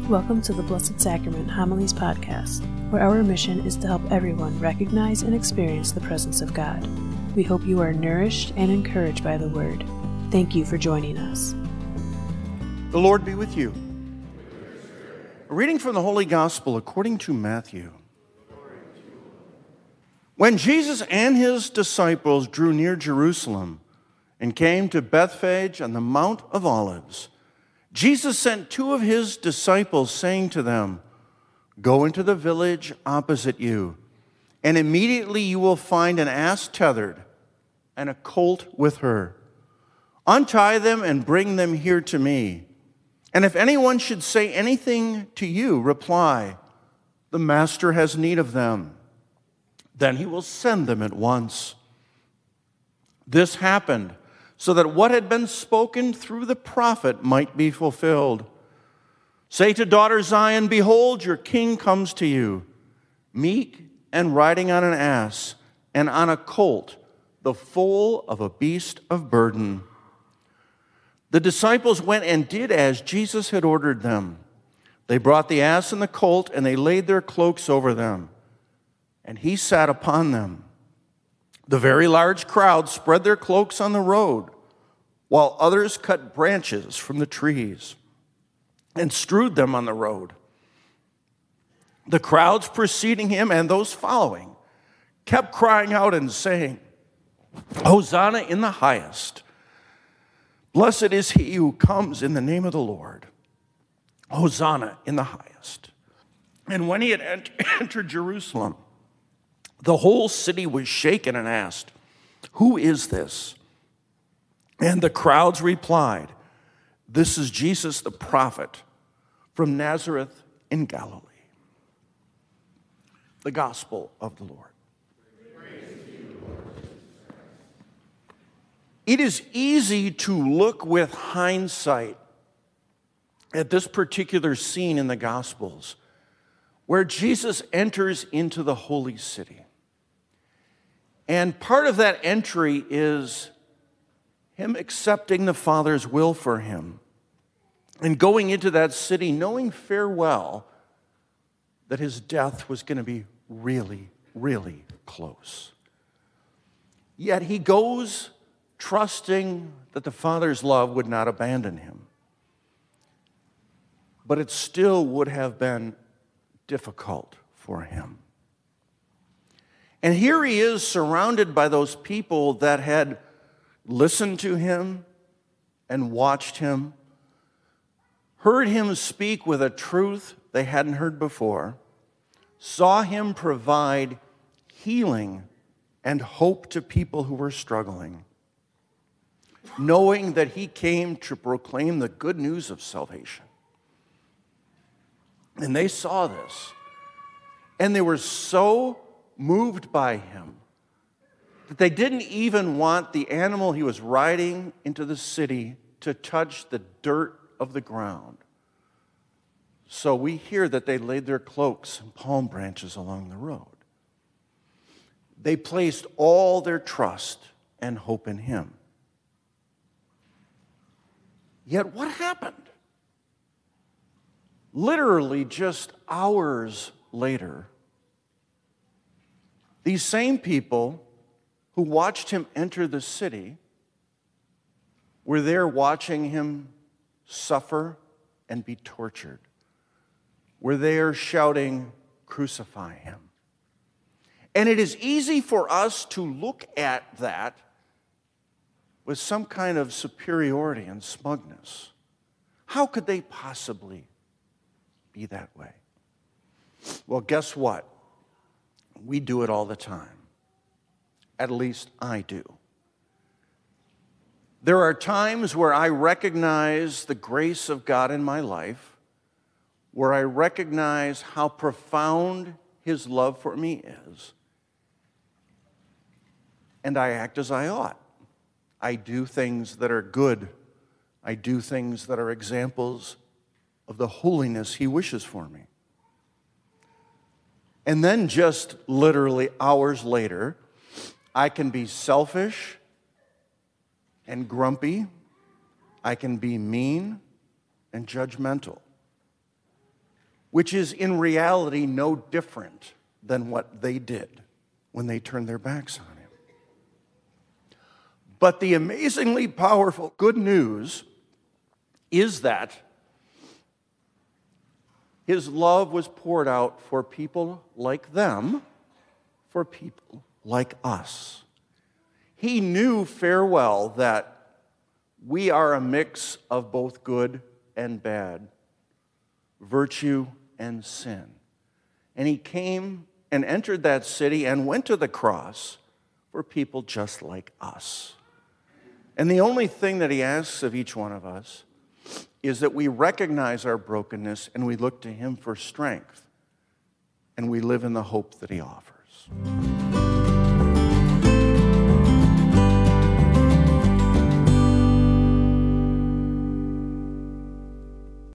Welcome to the Blessed Sacrament Homilies podcast, where our mission is to help everyone recognize and experience the presence of God. We hope you are nourished and encouraged by the Word. Thank you for joining us. The Lord be with you. A reading from the Holy Gospel according to Matthew. When Jesus and his disciples drew near Jerusalem and came to Bethphage on the Mount of Olives, Jesus sent two of his disciples, saying to them, "Go into the village opposite you, and immediately you will find an ass tethered and a colt with her. Untie them and bring them here to me. And if anyone should say anything to you, reply, 'The Master has need of them.' Then he will send them at once." This happened so that what had been spoken through the prophet might be fulfilled. "Say to daughter Zion, behold, your king comes to you, meek and riding on an ass, and on a colt, the foal of a beast of burden." The disciples went and did as Jesus had ordered them. They brought the ass and the colt, and they laid their cloaks over them, and he sat upon them. The very large crowd spread their cloaks on the road, while others cut branches from the trees and strewed them on the road. The crowds preceding him and those following kept crying out and saying, "Hosanna in the highest. Blessed is he who comes in the name of the Lord. Hosanna in the highest." And when he had entered Jerusalem, the whole city was shaken and asked, "Who is this?" And the crowds replied, "This is Jesus the prophet from Nazareth in Galilee." The Gospel of the Lord. It is easy to look with hindsight at this particular scene in the Gospels where Jesus enters into the holy city. And part of that entry is him accepting the Father's will for him and going into that city knowing fair well that his death was going to be really, really close. Yet he goes trusting that the Father's love would not abandon him. But it still would have been difficult for him. And here he is surrounded by those people that had listened to him and watched him, heard him speak with a truth they hadn't heard before, saw him provide healing and hope to people who were struggling, knowing that he came to proclaim the good news of salvation. And they saw this, and they were so moved by him that they didn't even want the animal he was riding into the city to touch the dirt of the ground. So we hear that they laid their cloaks and palm branches along the road. They placed all their trust and hope in him. Yet what happened? Literally just hours later, these same people who watched him enter the city were there watching him suffer and be tortured. Were there shouting, "Crucify him." And it is easy for us to look at that with some kind of superiority and smugness. How could they possibly be that way? Well, guess what? We do it all the time. At least I do. There are times where I recognize the grace of God in my life, where I recognize how profound his love for me is, and I act as I ought. I do things that are good. I do things that are examples of the holiness he wishes for me. And then just literally hours later, I can be selfish and grumpy. I can be mean and judgmental. which is in reality no different than what they did when they turned their backs on him. But the amazingly powerful good news is that his love was poured out for people like them, for people like us. He knew fair well that we are a mix of both good and bad, virtue and sin. And he came and entered that city and went to the cross for people just like us. And the only thing that he asks of each one of us is that we recognize our brokenness and we look to him for strength, and we live in the hope that he offers.